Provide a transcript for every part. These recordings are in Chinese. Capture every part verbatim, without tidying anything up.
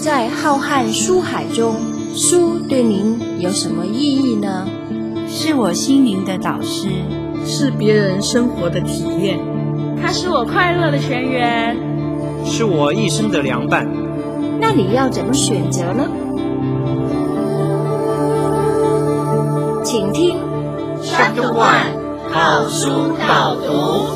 在浩瀚书海中，书对您有什么意义呢？ 是我心灵的导师， 是别人生活的体验， 它是我快乐的泉源， 是我一生的良伴。 那你要怎么选择呢？请听 Chapter One 好书导读。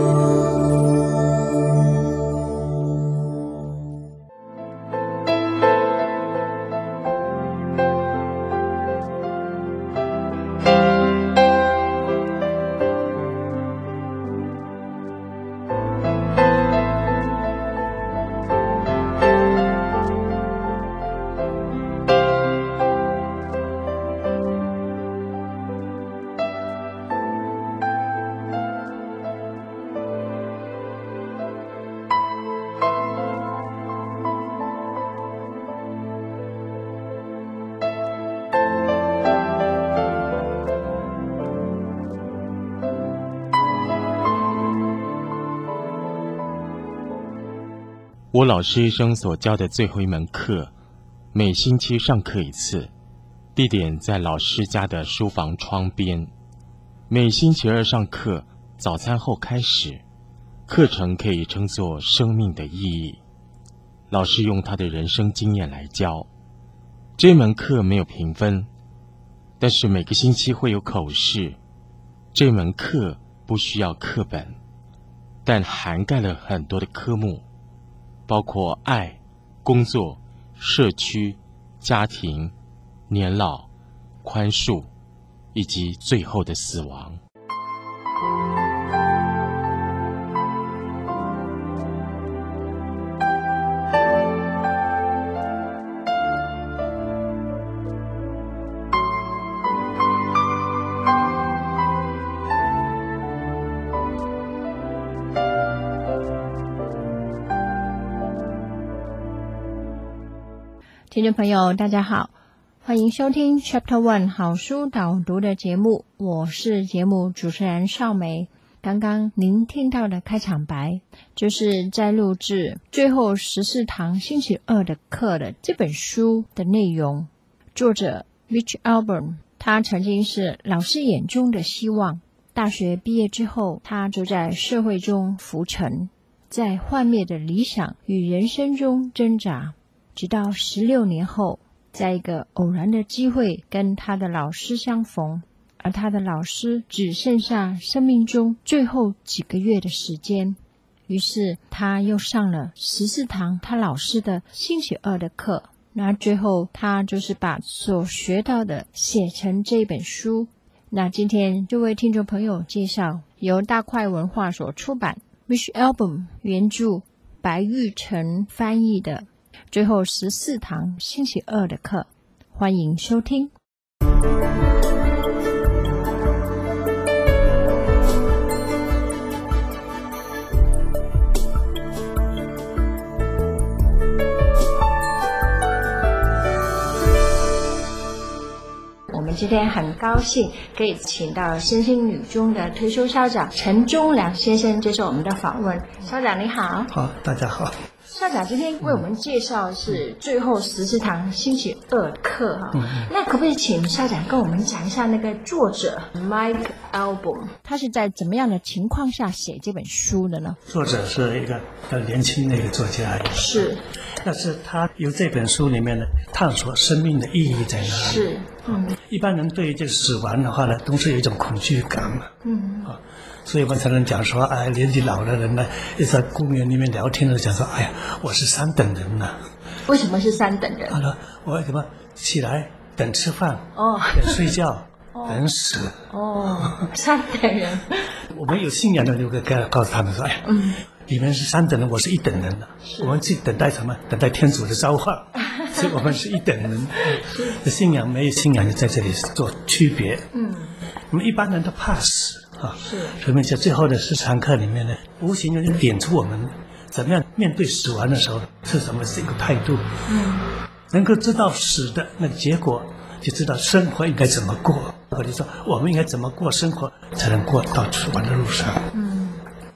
我老师一生所教的最后一门课，每星期上课一次，地点在老师家的书房窗边。每星期二上课，早餐后开始，课程可以称作生命的意义。老师用他的人生经验来教。这门课没有评分，但是每个星期会有口试。这门课不需要课本，但涵盖了很多的科目，包括爱、工作、社区、家庭、年老、宽恕，以及最后的死亡。 听众朋友大家好，欢迎收听 Chapter One 好书导读的节目，我是节目主持人邵梅。刚刚您听到的开场白，就是在录制最后十四堂星期二的课的这本书的内容。作者 Mitch Albom， 他曾经是老师眼中的希望。大学毕业之后，他就在社会中浮沉，在幻灭的理想与人生中挣扎。直到十六年后，在一个偶然的机会跟他的老师相逢，而他的老师只剩下生命中最后几个月的时间，于是他又上了十四堂他老师的星期二的课。那最后他就是把所学到的写成这本书。那今天就为听众朋友介绍由大块文化所出版， Mitch Albom 原著，白玉成翻译的最后十四堂星期二的课，欢迎收听。我们今天很高兴可以请到身心女中的退休校长陈忠良先生接受我们的访问。校长你好。 好，大家好。 校长今天为我们介绍是最后十四堂星期二课哈、嗯，那可不可以请校长跟我们讲一下那个作者 Mitch Albom， 他是在怎么样的情况下写这本书的呢？ 作者是一个比较年轻的一个作家， 是， 但是他由这本书里面呢探索生命的意义在哪里？ 是，嗯， 一般人对于这个死亡的话呢，都是有一种恐惧感嘛，嗯啊。所以我们才能讲说，哎，年纪老的人呢，一在公园里面聊天的讲说，哎呀，我是三等人呐、啊。 为什么是三等人？ 他说，我为什么起来等吃饭， 哦， 等睡觉，哦、等死。 哦，三等人。 我们有信仰的就会告诉他们说，哎呀，嗯，你们是三等人，我是一等人的，我们去等待什么？等待天主的召唤，所以我们是一等人。信仰没有信仰就在这里做区别。嗯，我们一般人都怕死。啊，是，所以在最后的十堂课里面呢，无形中就点出我们怎么样面对死亡的时候是什么是一个态度。嗯，能够知道死的那个结果，就知道生活应该怎么过，或者说我们应该怎么过生活，才能过到死亡的路上。 嗯，那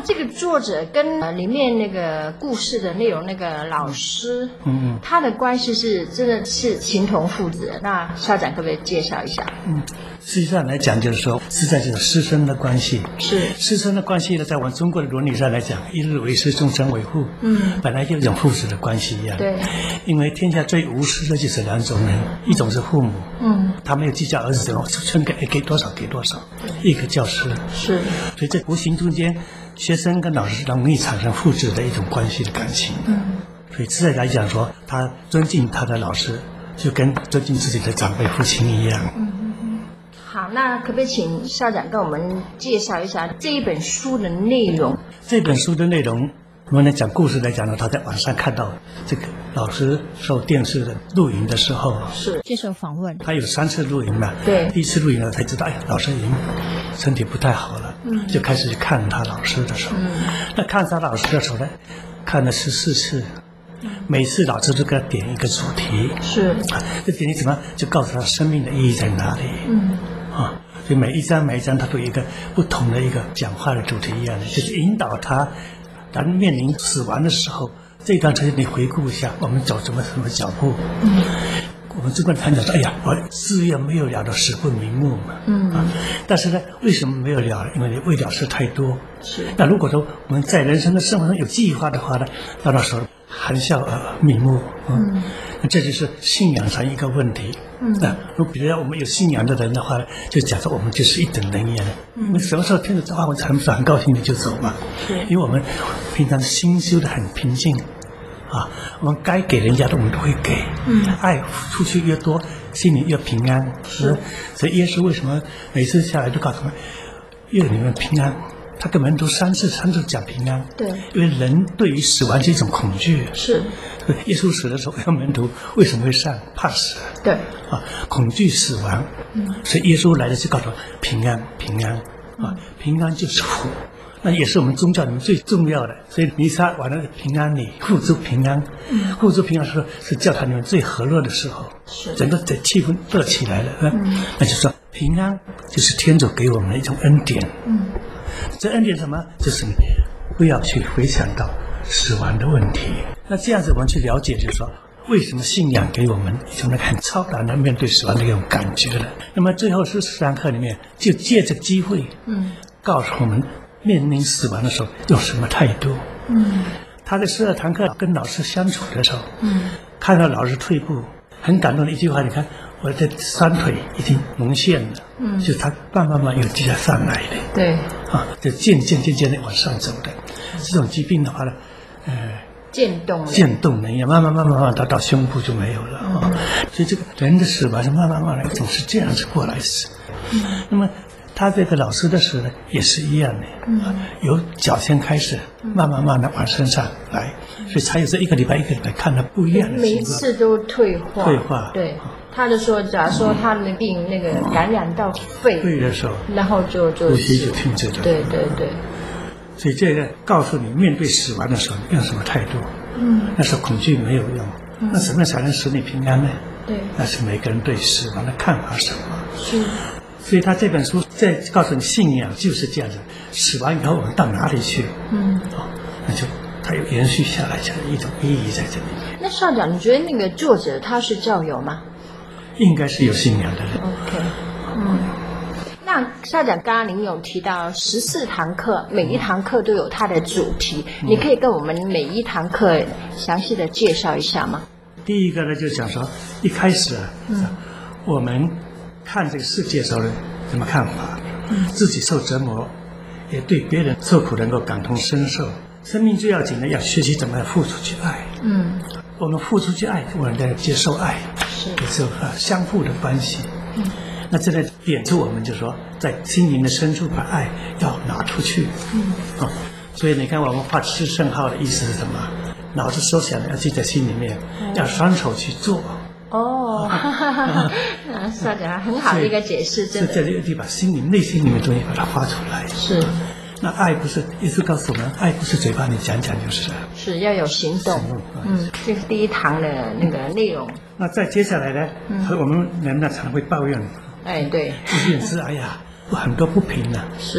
这个作者跟呃里面那个故事的内容那个老师， 嗯嗯， 他的关系是真的是情同父子的。那校长可不可以介绍一下？ 嗯，实际上来讲，就是说是在这个师生的关系。 是师生的关系呢，在我们中国的伦理上来讲，一日为师，终身为父。 嗯， 本来就一种父子的关系一样。 对， 因为天下最无私的就是两种人，一种是父母， 嗯， 他没有计较儿子怎么春给给多少给多少，一个教师是， 所以在无形中间，学生跟老师容易产生父子的一种关系的感情。 嗯， 所以自然来讲说，他尊敬他的老师，就跟尊敬自己的长辈父亲一样。 嗯。好，那可不可以请校长跟我们介绍一下这一本书的内容？ 这本书的内容，我们来讲故事来讲呢，他在网上看到这个老师受电视的录影的时候， 是接受访问， 他有三次录影嘛， 对， 第一次录影了才知道，哎呀，老师已经身体不太好了，嗯，就开始去看他老师的时候，嗯，那看他老师的时候呢，看了十四次。每次老师都给他点一个主题， 是啊，这点题怎么就告诉他生命的意义在哪里？嗯，啊，所以每一章每一章他都有一个不同的一个讲话的主题一样的，就是引导他，当面临死亡的时候，这段时间你回顾一下，我们走什么什么脚步？嗯，我们中国人常讲说，哎呀，我事业没有了，都死不瞑目嘛。嗯啊，但是呢，为什么没有了？因为你未了事太多。是。那如果说我们在人生的生活中有计划的话呢，到那时候含笑而瞑目。嗯，嗯那这就是信仰上一个问题。嗯，那如果比如说我们有信仰的人的话呢，就假设我们就是一等人一样的。嗯，你什么时候听着这话，我才能很高兴的就走嘛。是。因为我们平常心修得很平静。啊，我们该给人家的我们都会给，嗯，爱出去越多，心里越平安。是，所以耶稣为什么每次下来都告诉我们，愿你们平安。他跟门徒三次三次讲平安，对，因为人对于死亡是一种恐惧。是，耶稣死的时候，门徒为什么会上？怕死。对，啊，恐惧死亡。嗯，所以耶稣来的就告诉我平安，平安，啊，平安就是福。那也是我们宗教里面最重要的，所以弥撒完了平安里护住平安，嗯，护住平安是是教堂里面最和乐的时候，是整个的气氛热起来了，嗯，那就说平安就是天主给我们的一种恩典，嗯，这恩典什么？就是你不要去回想到死亡的问题。那这样子我们去了解，就是说为什么信仰给我们一种那个很超然的面对死亡的一种感觉了。那么最后是十堂课里面就借这个机会，嗯，告诉我们。面临死亡的时候用什么态度？嗯，他在十二堂课跟老师相处的时候，嗯，看到老师退步，很感动的一句话，你看我的双腿已经沦陷了，嗯，就他慢慢慢有接着上来的，对，啊，就渐渐渐渐的往上走的。这种疾病的话呢，呃，渐冻渐冻了，也慢慢慢慢慢到到胸部就没有了啊、嗯。所以这个人的死亡是慢慢慢慢总是这样子过来死。嗯，那么。他这个老师的事呢，也是一样的，嗯，由脚先开始，慢慢慢的往身上来，所以才有这一个礼拜一个礼拜看到不一样的情况。每一次都退化，退化，对。他就说，假如说他的病那个感染到肺，肺的时候，然后就就呼吸就停止了。对对对。所以这个告诉你，面对死亡的时候，你用什么态度？嗯，那时候恐惧没有用，嗯、那什么才能使你平安呢？对，那是每个人对死亡的看法什么？是。所以他这本书在告诉你，信仰就是这样子，死完以后我们到哪里去？嗯，哦，那就它有延续下来这样的一种意义在这里面。那校长，你觉得那个作者他是教友吗？应该是有信仰的人。OK， 嗯。那校长，刚刚您有提到十四堂课，每一堂课都有它的主题，嗯、你可以跟我们每一堂课详细的介绍一下吗？第一个呢，就讲说一开始啊，嗯，我们。看这个世界的时候怎么看法？嗯，自己受折磨，也对别人受苦能够感同身受。生命最要紧的，要学习怎么样付出去爱。嗯，我们付出去爱，我们在接受爱，是也是啊相互的关系。嗯，那这在点出我们就说，在心灵的深处把爱要拿出去。嗯，哦，所以你看我们画吃圣号的意思是什么？脑子所想的要记在心里面，嗯、要双手去做。哦，哈哈哈！校长很好的一个解释，真的是在这个地方，心里内心里面东西把它发出来。是，那爱不是耶稣告诉我们，爱不是嘴巴里讲讲就是了，是要有行动。行动嗯，这是第一堂的那个内容。那再接下来呢？嗯，我们人呢常会抱怨。哎，对，抱怨是哎呀，很多不平啊。是，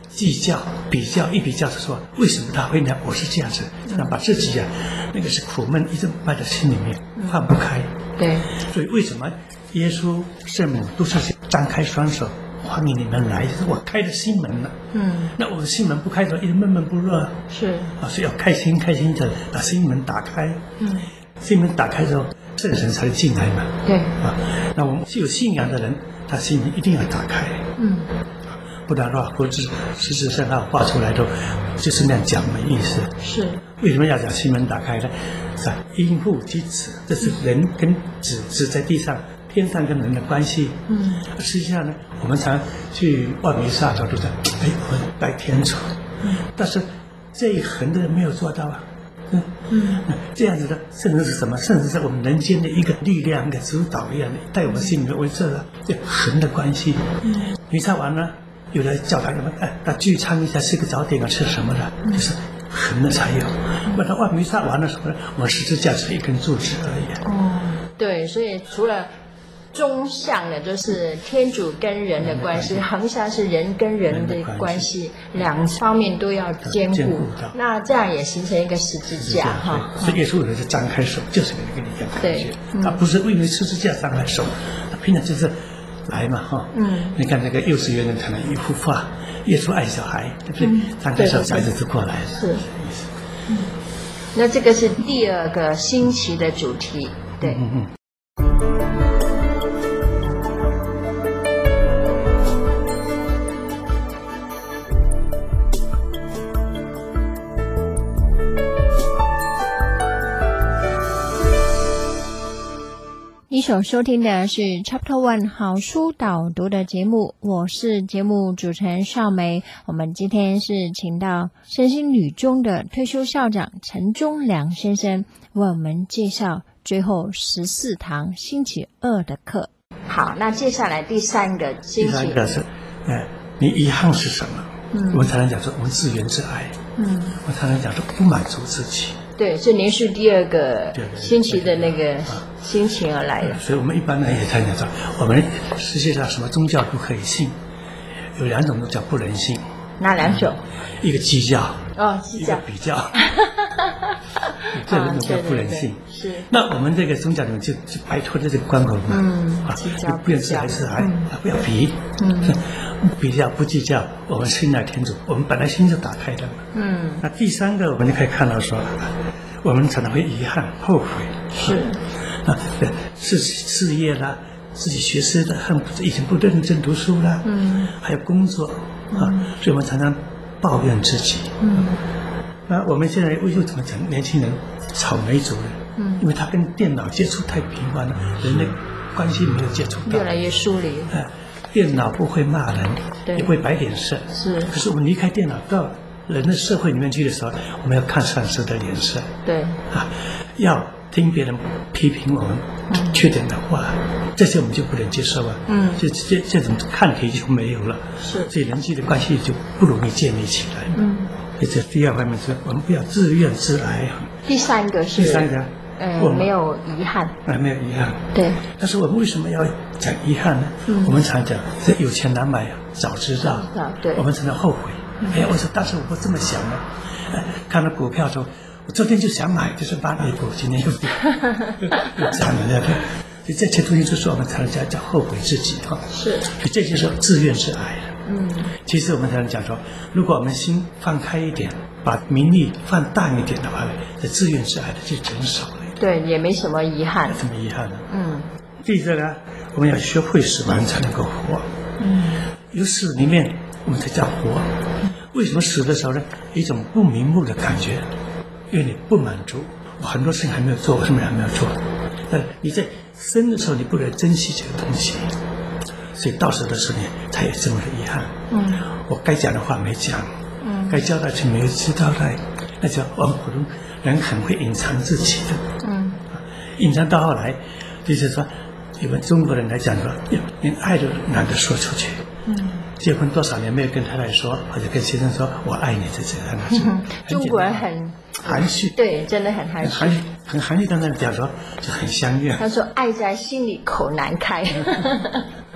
计较、比较，一比较的说，为什么他会呢？我是这样子，这样把自己啊，那个是苦闷一直埋在心里面，放不开。 对， 所以为什么耶稣、圣母都是张开双手欢迎你们来？就是我开了心门了。嗯，那我的心门不开的时候，一直闷闷不乐。 是啊，所以要开心开心的把心门打开。嗯，心门打开之后，圣神才会进来嘛。 对啊，那我们有信仰的人，他心门一定要打开。嗯。不然的话，或者事实上他画出来都就是那样讲的意思。 是为什么要讲心门打开呢？是因父及子，这是人跟子子在地上，天上跟人的关系。嗯，实际上呢，我们常去望弥撒都在，哎，我拜天主。嗯，但是这一横的没有做到啊。嗯嗯，这样子的圣神是什么？圣神是我们人间的一个力量，一个主导一样的，带我们心里面为这个这横的关系。嗯，弥撒完了。有的教堂什么哎，那聚餐一下吃个早点啊，吃什么的，就是横的才有。那他望弥撒完了什么呢？我们十字架是一根柱子而已。 哦，对，所以除了中向的，就是天主跟人的关系，横向是人跟人的关系，两方面都要兼顾。那这样也形成一个十字架哈。 所以耶稣有的是张开手，就是给你一个感觉，他不是为了十字架张开手，他平常就是。来嘛哈，嗯，你看那个幼稚园人可能一幅画，耶稣爱小孩，对不对？张开手，小孩子就过来了。 是，嗯，那这个是第二个星期的主题，对。嗯嗯。你所收听的是 Chapter One 好书导读的节目，我是节目主持人邵梅。我们今天是请到身心女中的退休校长陈忠良先生为我们介绍最后十四堂星期二的课。好，那接下来第三个星期，第三个是，呃，你遗憾是什么？嗯，我们常常讲说我们自怨自艾。嗯，我常常讲说不满足自己。 对，是连续第二个星期的那个心情而来的。 所以我们一般呢也常讲说，我们世界上什么宗教都可以信，有两种都叫不能信。 哪两种？ 一个计较， 哦，计较， 一个比较，这两种叫不能信。 是。 那我们这个宗教里面就就摆脱了这个关口嘛。 嗯，计较， 不要自还是还，不要比。嗯。比较不计较，我们信赖天主，我们本来心就打开的嘛。嗯。那第三个，我们就可以看到说，我们常常会遗憾、后悔。 是。 啊，事事业啦，自己学识的恨不以前不认真读书啦，嗯，还有工作啊，所以我们常常抱怨自己。嗯。那我们现在又怎么讲？年轻人草莓族人，嗯，因为他跟电脑接触太频繁了，人类关系没有接触到， 越来越疏离。 哎。电脑不会骂人，也不会摆脸色。是，可是我们离开电脑到人的社会里面去的时候，我们要看上司的脸色。 对， 啊，要听别人批评我们缺点的话，嗯、这些我们就不能接受啊。嗯，这这这种看题就没有了。是，所以人际的关系就不容易建立起来。嗯，所以这第二方面是我们不要自怨自艾。 第三个是。 第三个。 呃，没有遗憾啊，没有遗憾。 对， 但是我们为什么要讲遗憾呢？嗯、我们常讲，这有钱难买早知道。 对， 我们常常后悔。嗯、哎呀，我说当时我不这么想呢。哎，看到股票说，我昨天就想买，就是八百股，今天又跌，又涨了那个。所以这些东西就是我们常常讲叫后悔自己哈。是，所以这就是自怨自艾了。嗯，其实我们常常讲说，如果我们心放开一点，把名利放淡一点的话，这自怨自艾的就减少了。 对，也没什么遗憾。 什么遗憾呢？嗯。第三个，我们要学会死亡才能够活。嗯。有死里面，我们才叫活。为什么死的时候呢？一种不瞑目的感觉，因为你不满足，我很多事情还没有做，为什么还没有做？但你在生的时候，你不能珍惜这个东西，所以到死的时候呢，才有这么的遗憾。嗯。我该讲的话没讲，嗯，该交代却没有去交代，那叫我们普通人很会隐藏自己的。嗯。隐藏到后来，就是说，我们中国人来讲说，连爱都懒得说出去。嗯。结婚多少年没有跟太太说，或者跟先生说我爱你，这这样子。 嗯、中国人很含蓄， 对，真的很含蓄， 很含蓄，很含蓄。刚才讲说就很相悦。 他说爱在心里口难开。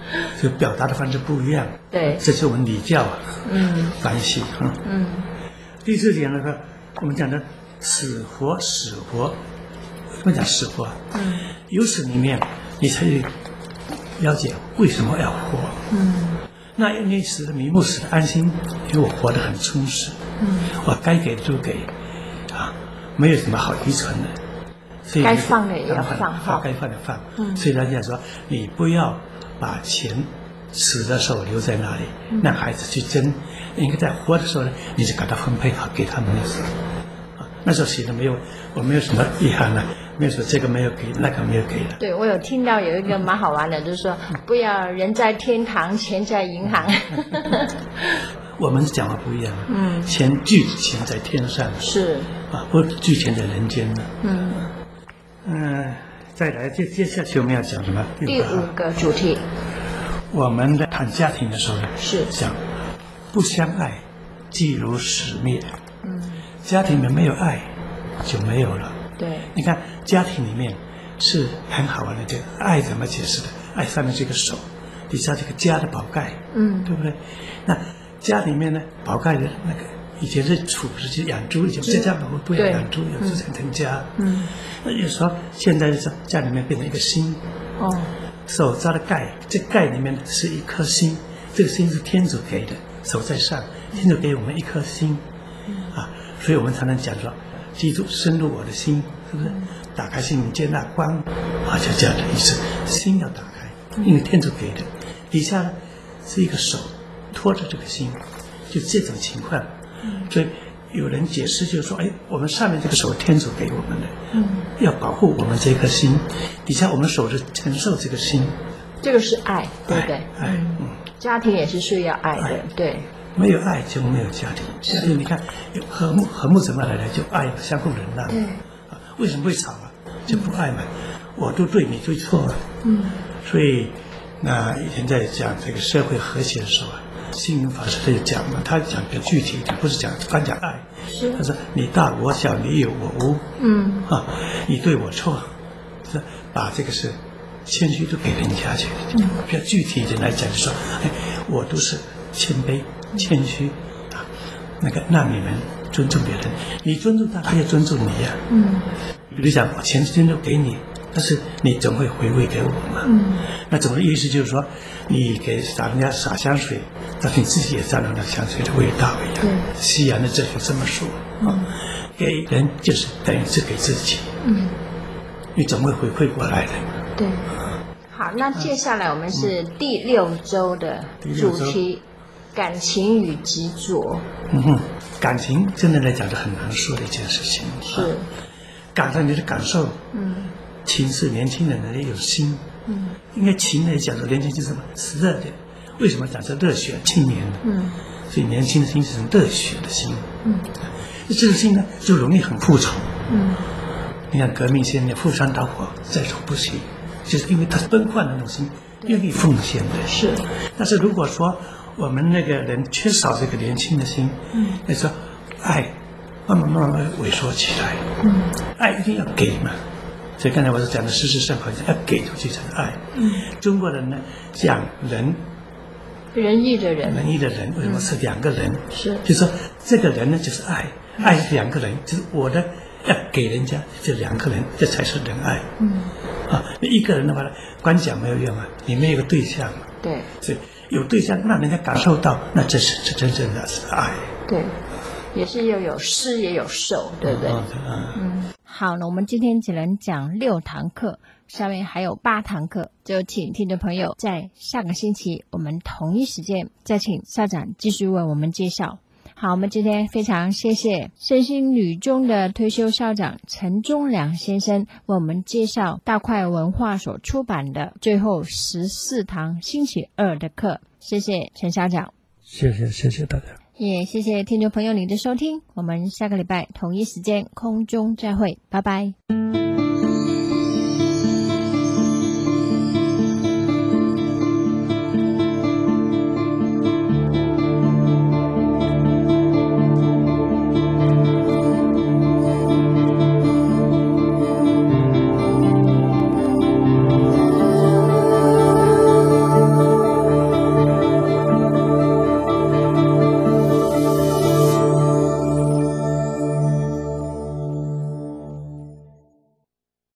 就表达的方式不一样。 对， 这是我们礼教嗯关系哈。 嗯， 第四点呢，我们讲的死活死活，什么讲死活？ 嗯， 由此里面你才了解为什么要活。 嗯， 那你死的瞑目，死的安心，因为我活得很充实。嗯，我该给的就给，啊，没有什么好遗传的。所以该放的也要放好，该放的放。 嗯， 所以人家说，你不要把钱死的时候留在那里，嗯、让孩子去争。应该在活的时候呢，你就给他分配好，给他们的时候。啊，那时候写的没有，我没有什么遗憾了，没有说这个没有给，那个没有给了。 对，我有听到有一个蛮好玩的，就是说不要人在天堂，钱在银行。 我们讲话不一样， 嗯， 钱聚钱在天上， 是啊，不聚钱在人间呢。 嗯嗯、呃，再来接接下去我们要讲什么？ 第五个主题， 我们在谈家庭的时候呢， 是讲不相爱，即如死灭。 嗯， 家庭里面没有爱，就没有了。 对， 你看家庭里面是很好玩的，这个爱怎么解释的？爱上面这个手，底下这个家的宝盖， 嗯， 对不对？那家里面呢，宝盖的那个以前是处是去养猪，以前在家我们不要养猪，有自成成家。嗯，那有时候现在是家里面变成一个心。 哦， 手扎的盖，这盖里面是一颗心，这个心是天主给的，手在上，天主给我们一颗心，啊，所以我们才能讲说，基督深入我的心，是不是？打开心灵接纳光，啊，就这样的意思，心要打开，因为天主给的，底下呢是一个手托着这个心，就这种情况，所以有人解释就是说，哎，我们上面这个手天主给我们的，嗯，要保护我们这颗心，底下我们手是承受这个心， 这个是爱，对不对？ 爱，嗯， 家庭也是需要爱的，爱对。 没有爱就没有家庭，家庭你看有和睦，和睦怎么来的？就爱相互忍让。 对， 啊，为什么会吵啊？就不爱嘛，我都对，你对错了。 嗯， 所以那以前在讲这个社会和谐的时候啊，星云法师他就讲嘛，他讲比较具体一点，不是讲光讲爱。 是。 他说你大我小，你有我无。嗯。啊，你对我错，是把这个是谦虚都给人家去。嗯。比较具体一点来讲，就说，哎，我都是谦卑、谦虚啊，那个让你们尊重别人，你尊重他，他也尊重你呀、啊。嗯。比如讲，我钱钱都给你，但是你总会回馈给我嘛。嗯。那总的意思就是说，你给撒人家撒香水，但是你自己也沾了那香水的味道一样。对。西洋的哲学这么说啊，给人就是等于是给自己。嗯。你总会回馈过来的。 对。好，那接下来我们是第六周的主题，感情与执着。 嗯哼，感情真的来讲是很难说的一件事情。 是。 感受你的感受，嗯，情是年轻人的一种心，嗯，应该情来讲说年轻就是什么？是热的，为什么讲是热血青年呢？嗯，所以年轻的心是热血的心，嗯，这个心呢就容易很复仇，嗯，你看革命先烈赴山蹈火在所不惜，就是因为他是奔放的那种心，愿意奉献的， 是。 但是如果说我们那个人缺少这个年轻的心，嗯，那说爱。慢慢慢慢萎缩起来，嗯，爱一定要给嘛，所以刚才我是讲的实质生活要给出去才是爱。嗯，中国人呢讲人， 仁义的人， 仁义的人为什么是两个人？ 嗯、是， 就是说这个人呢就是爱，爱是两个人，就是我的要给人家这两个人，这才是仁爱。嗯，啊，你一个人的话呢，光讲没有用啊，你没有个对象嘛。 对， 所以有对象让人家感受到，那这是这真正的是爱。 对。也是又有施也有受，对不对？嗯，好，那我们今天只能讲六堂课，下面还有八堂课，就请听众朋友在下个星期我们同一时间再请校长继续为我们介绍。好，我们今天非常谢谢圣心女中的退休校长陈忠良先生为我们介绍大块文化所出版的最后十四堂星期二的课，谢谢陈校长。 谢谢，谢谢大家。 也谢谢听众朋友你的收听，我们下个礼拜同一时间空中再会，拜拜。